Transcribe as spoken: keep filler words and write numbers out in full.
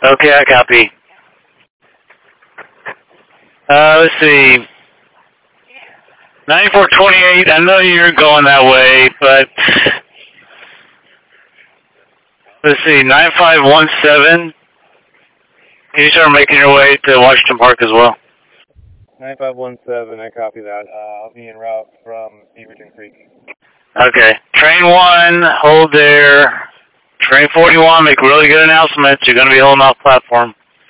Okay, I copy. Uh, let's see. ninety-four twenty-eight, I know you're going that way, but let's see, nine five one seven, you start making your way to Washington Park as well. nine five one seven, I copy that. Uh, I'll be en route from Beaverton Creek. Okay. Train one, hold there. Train forty-one, make really good announcements. You're going to be holding off platform.